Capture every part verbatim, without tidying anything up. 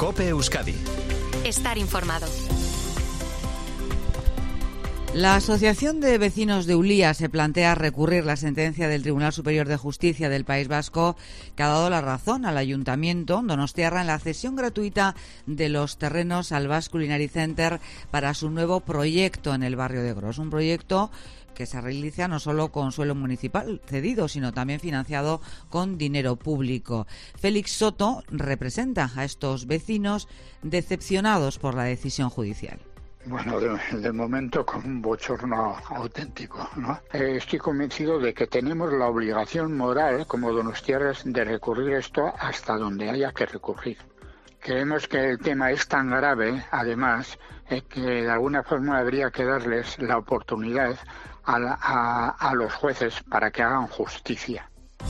COPE Euskadi. Estar informado. La Asociación de Vecinos de Ulia se plantea recurrir la sentencia del Tribunal Superior de Justicia del País Vasco, que ha dado la razón al Ayuntamiento donostiarra en la cesión gratuita de los terrenos al Basque Culinary Center para su nuevo proyecto en el barrio de Gros. Un proyecto que se realiza no solo con suelo municipal cedido, sino también financiado con dinero público. Félix Soto representa a estos vecinos decepcionados por la decisión judicial. Bueno, de, de momento con un bochorno auténtico, ¿no? Eh, estoy convencido de que tenemos la obligación moral como donostiarras de recurrir esto hasta donde haya que recurrir. Creemos que el tema es tan grave, además, eh, que de alguna forma habría que darles la oportunidad a, la, a, a los jueces para que hagan justicia.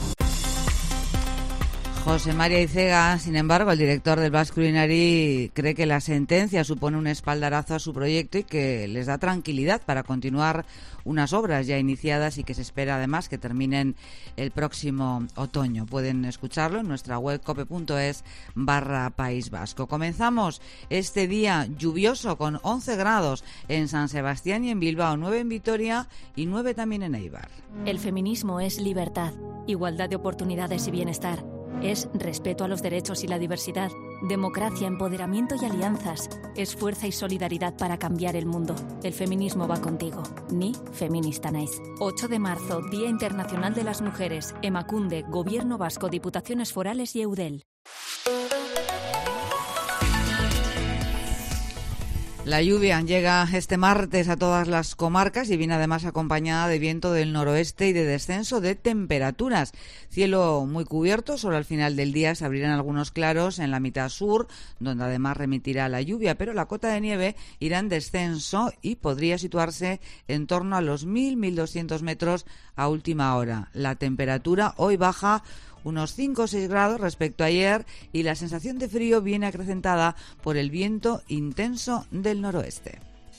José María Icega, sin embargo, el director del Basque Culinary, cree que la sentencia supone un espaldarazo a su proyecto y que les da tranquilidad para continuar unas obras ya iniciadas y que se espera además que terminen el próximo otoño. Pueden escucharlo en nuestra web cope.es barra País Vasco. Comenzamos este día lluvioso con once grados en San Sebastián y en Bilbao, nueve en Vitoria y nueve también en Eibar. El feminismo es libertad, igualdad de oportunidades y bienestar. Es respeto a los derechos y la diversidad, democracia, empoderamiento y alianzas. Es fuerza y solidaridad para cambiar el mundo. El feminismo va contigo. Ni feminista naiz. ocho de marzo, Día Internacional de las Mujeres. Emakunde, Gobierno Vasco, Diputaciones Forales y Eudel. La lluvia llega este martes a todas las comarcas y viene además acompañada de viento del noroeste y de descenso de temperaturas. Cielo muy cubierto, solo al final del día se abrirán algunos claros en la mitad sur, donde además remitirá la lluvia, pero la cota de nieve irá en descenso y podría situarse en torno a los mil a mil doscientos metros a última hora. La temperatura hoy baja unos cinco o seis grados respecto a ayer y la sensación de frío viene acrecentada por el viento intenso del noroeste.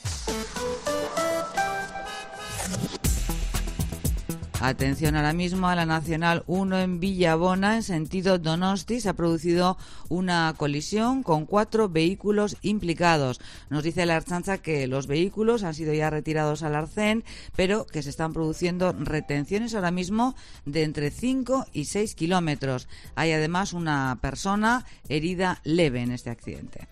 Atención ahora mismo a la Nacional uno en Villabona, en sentido Donosti. Se ha producido una colisión con cuatro vehículos implicados. Nos dice la Ertzaintza que los vehículos han sido ya retirados al arcén, pero que se están produciendo retenciones ahora mismo de entre cinco y seis kilómetros. Hay además una persona herida leve en este accidente.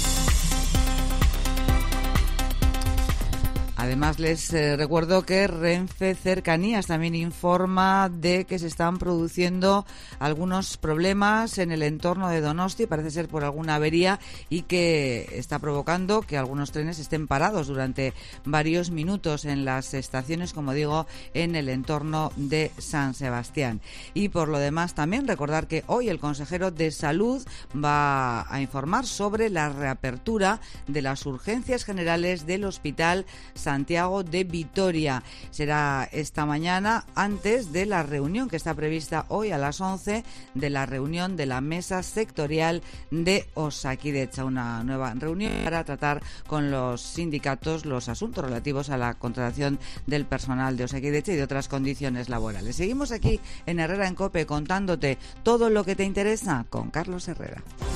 Además, les eh, recuerdo que Renfe Cercanías también informa de que se están produciendo algunos problemas en el entorno de Donosti, parece ser por alguna avería, y que está provocando que algunos trenes estén parados durante varios minutos en las estaciones, como digo, en el entorno de San Sebastián. Y por lo demás también recordar que hoy el consejero de Salud va a informar sobre la reapertura de las urgencias generales del Hospital Santiago de Vitoria. Será esta mañana antes de la reunión que está prevista hoy a las once, de la reunión de la mesa sectorial de Osakidetza, una nueva reunión para tratar con los sindicatos los asuntos relativos a la contratación del personal de Osakidetza y de otras condiciones laborales. Seguimos aquí en Herrera en COPE contándote todo lo que te interesa con Carlos Herrera.